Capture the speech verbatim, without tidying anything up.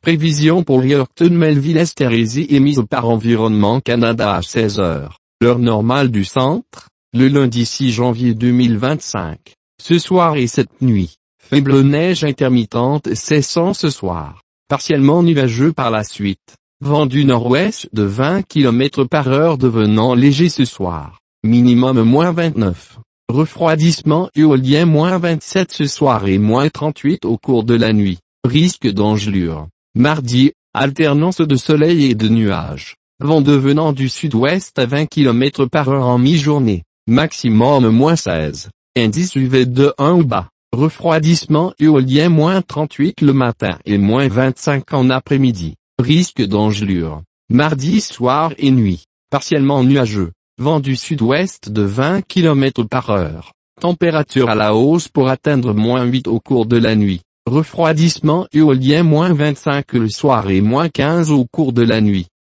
Prévision pour Yorkton Melville Therese émise par Environnement Canada à seize heures, l'heure normale du centre, le lundi six janvier deux mille vingt-cinq. Ce soir et cette nuit, faible neige intermittente cessant ce soir, partiellement nuageux par la suite, vent du nord-ouest de vingt kilomètres par heure devenant léger ce soir, minimum moins vingt-neuf, refroidissement éolien moins vingt-sept ce soir et moins trente-huit au cours de la nuit, risque d'engelure. Mardi, alternance de soleil et de nuages, vent devenant du sud-ouest à vingt kilomètres par heure en mi-journée, maximum moins seize, indice U V de un ou bas, refroidissement éolien moins trente-huit le matin et moins vingt-cinq en après-midi, risque d'engelure. Mardi soir et nuit, partiellement nuageux, vent du sud-ouest de vingt kilomètres par heure, température à la hausse pour atteindre moins huit au cours de la nuit. Refroidissement éolien moins vingt-cinq le soir et moins quinze au cours de la nuit.